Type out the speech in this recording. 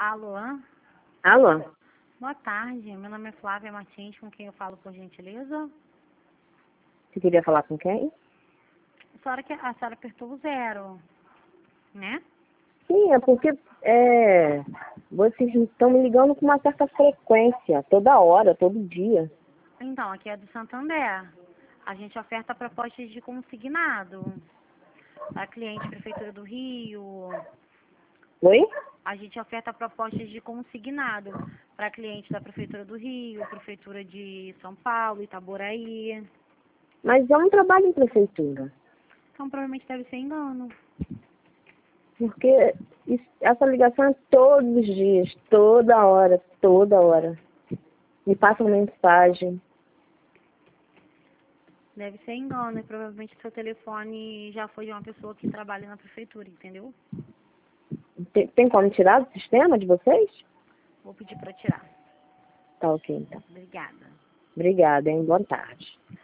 Alô? Alô? Boa tarde, meu nome é Flávia Martins, com quem eu falo, por gentileza? Você queria falar com quem? A senhora apertou o 0, né? Sim, é porque vocês estão me ligando com uma certa frequência, toda hora, todo dia. Então, aqui é do Santander. A gente oferta propostas de consignado para cliente Prefeitura do Rio. Oi? A gente oferta propostas de consignado para clientes da Prefeitura do Rio, Prefeitura de São Paulo, Itaboraí. Mas eu não trabalho em prefeitura. Então, provavelmente deve ser engano. Porque essa ligação é todos os dias, toda hora, toda hora. Me passam mensagem. Deve ser engano, e provavelmente seu telefone já foi de uma pessoa que trabalha na prefeitura, entendeu? Tem como tirar do sistema de vocês? Vou pedir para tirar. Tá ok, então. Obrigada. Obrigada, hein? Boa tarde.